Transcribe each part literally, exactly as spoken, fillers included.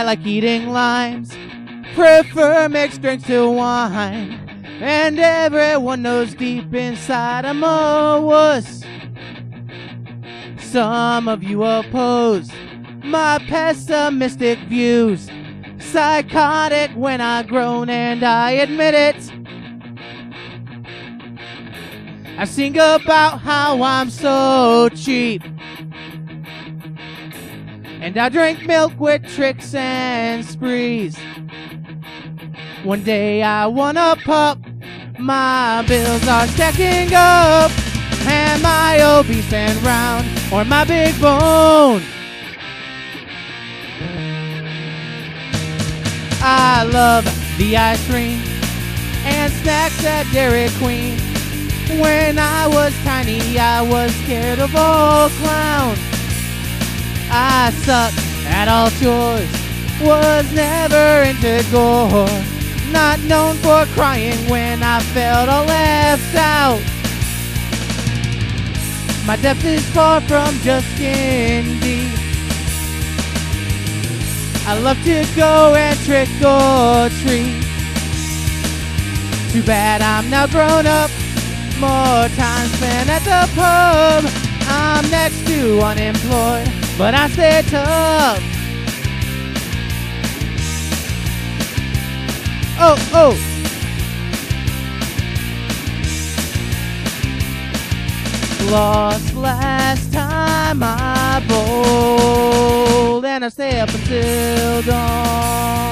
like eating limes, prefer mixed drinks to wine, and everyone knows deep inside I'm a wuss. Some of you oppose my pessimistic views, psychotic when I groan and I admit it. I sing about how I'm so cheap, and I drink milk with tricks and sprees. One day I want a pup, my bills are stacking up. Am I obese and round, or my big bone? I love the ice cream and snacks at Dairy Queen. When I was tiny, I was scared of all clowns. I sucked at all chores, was never into gore, not known for crying when I felt all left out. My depth is far from just skin deep. I love to go and trick or treat. Too bad I'm now grown up, more time spent at the pub. I'm next to unemployed, but I stay tough. Oh, oh. Lost last time I bowled, and I stay up until dawn.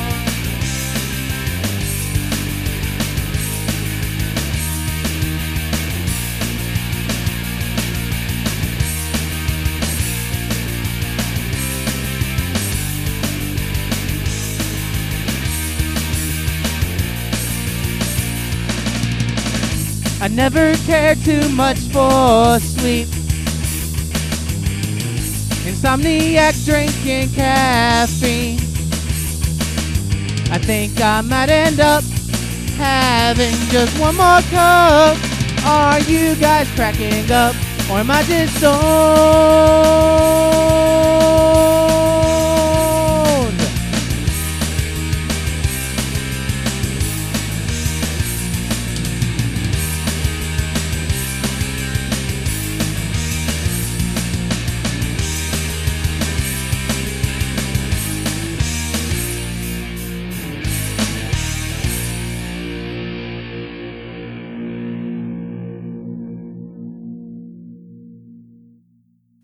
I never cared too much for sleep. Insomniac drinking caffeine. I think I might end up having just one more cup. Are you guys cracking up, or am I just stoned?